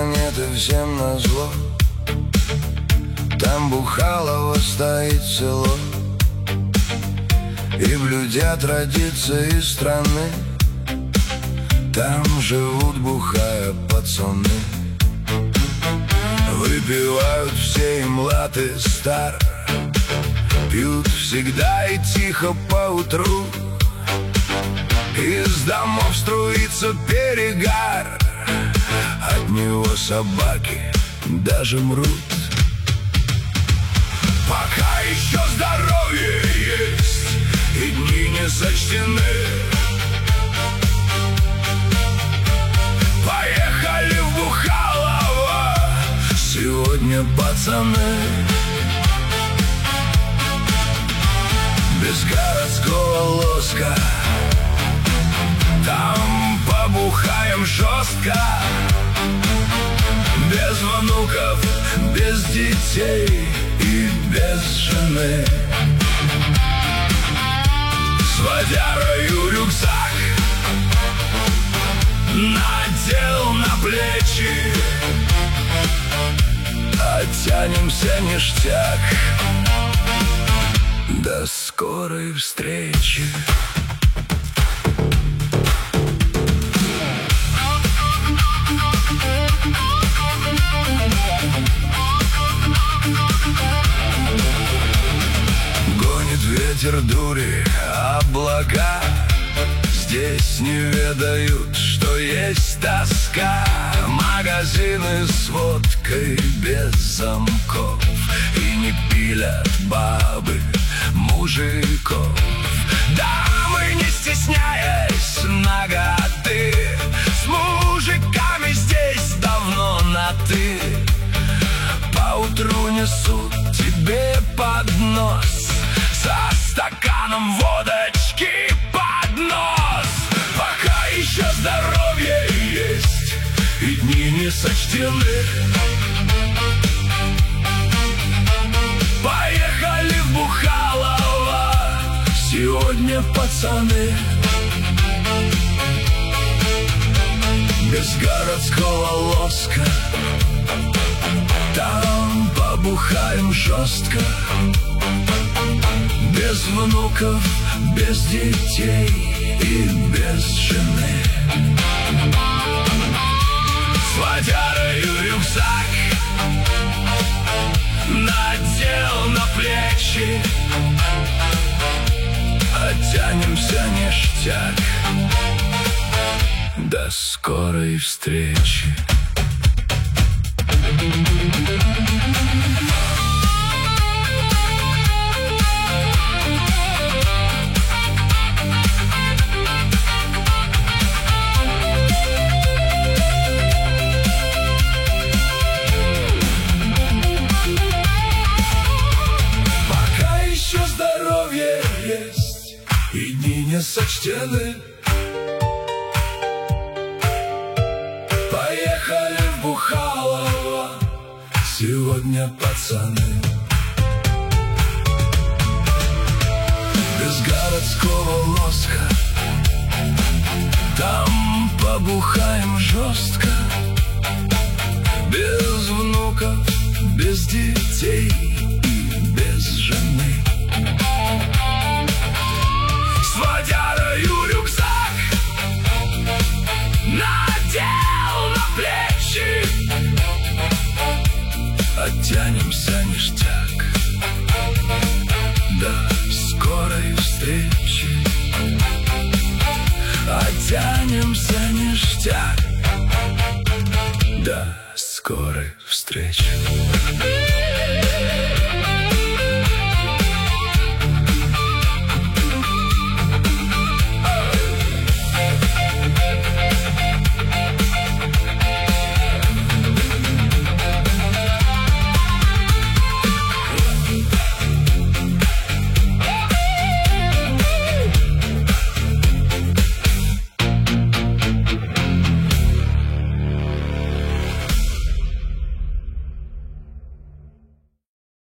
планеты всем назло. Там Бухалово стоит село, и блюдя традиции страны. Там живут, бухая, пацаны. Выпивают все, и млад, и стар. Пьют всегда и тихо поутру. Из домов струится перегар, от него собаки даже мрут. Пока еще здоровье есть, и дни не сочтены, поехали в Бухалово сегодня, пацаны. Без городского лоска там побухаем жестко. Без внуков, без детей и без жены. С водярою рюкзак надел на плечи, оттянемся ништяк. До скорой встречи. Гонит ветер дури, облака. Здесь не ведают, что есть тоска. Магазины с водкой без замков, и не пилят бабы мужиков. Дамы, не стесняясь наготы, с мужиками здесь давно на «ты». Поутру несут тебе поднос со стаканом водочки под нос. Пока еще здоровье есть, и дни не сочтены, поехали в Бухалово сегодня, пацаны. Без городского лоска там побухаем жестко. Без внуков, без детей и без жены. С водярою рюкзак надел на плечи, оттянемся ништяк. До скорой встречи. Пока еще здоровье есть, и дни не сочтены, поехали в Бухалово сегодня, пацаны. Без городского лоска там побухаем жестко. Без внуков, без детей